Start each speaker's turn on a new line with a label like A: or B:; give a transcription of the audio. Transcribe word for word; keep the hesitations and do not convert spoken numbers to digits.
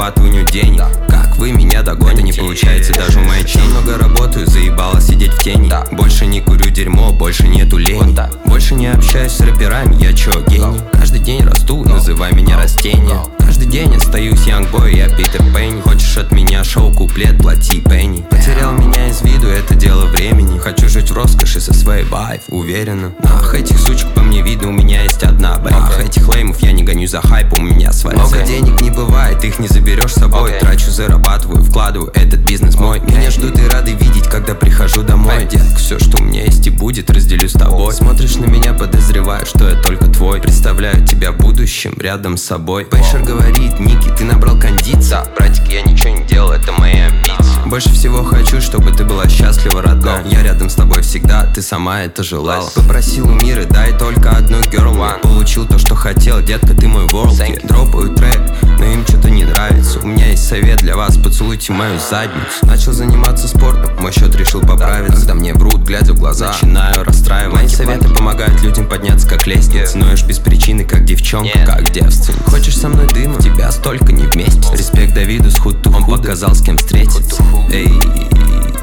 A: зарабатыванию денег. Как вы меня догоните? Не получается даже у моей чени. Много работаю, заебало сидеть в тени. Больше не курю дерьмо, больше нету лени. Больше не общаюсь с рэперами, я чё, гений? Каждый день расту, называй меня растение. Каждый день остаюсь янгбой, я Питер Пенни. Хочешь от меня шоу, куплет, плати пенни. Потерял меня из виду, это дело времени. Хочу жить в роскоши со своей байф, уверенно. Ах, этих сучек по мне видно, у меня есть одна бэйф. Ах, этих леймов я не гоню за хайп, у меня своя цель. Денег не бывает, их не заберешь с собой. Трачу, зарабатываю, вкладываю, этот бизнес мой. Меня ждут и рады видеть, когда прихожу домой. Детка, все, что у меня есть и будет, разделю с тобой. Смотришь на меня, подозреваю, что я только твой. Представляю тебя в будущем рядом с собой. Пейшер говорит: Ники, ты набрал кондиции. Братик, я ничего не делал, это мои амбиции. Больше всего хочу, чтобы ты была счастлива, родная. Я рядом с тобой всегда, ты сама это желала. Попросил у мира, дай только одну girl one. Получил то, что хотел, детка, ты мой world kid. Дропаю трек, но им что-то не нравится. У меня есть совет для вас, поцелуйте мою задницу. Начал заниматься спортом, мой счет решил поправиться. Когда мне врут, глядя в глаза, начинаю расстраиваться. Мои советы помогают людям подняться как лестница. Ноешь без причины, как девчонка, как девственница. Хочешь со мной дыма? Тебя столько не вместе. Респект Давиду с худ-ту, он показал, с кем встретиться. Эй.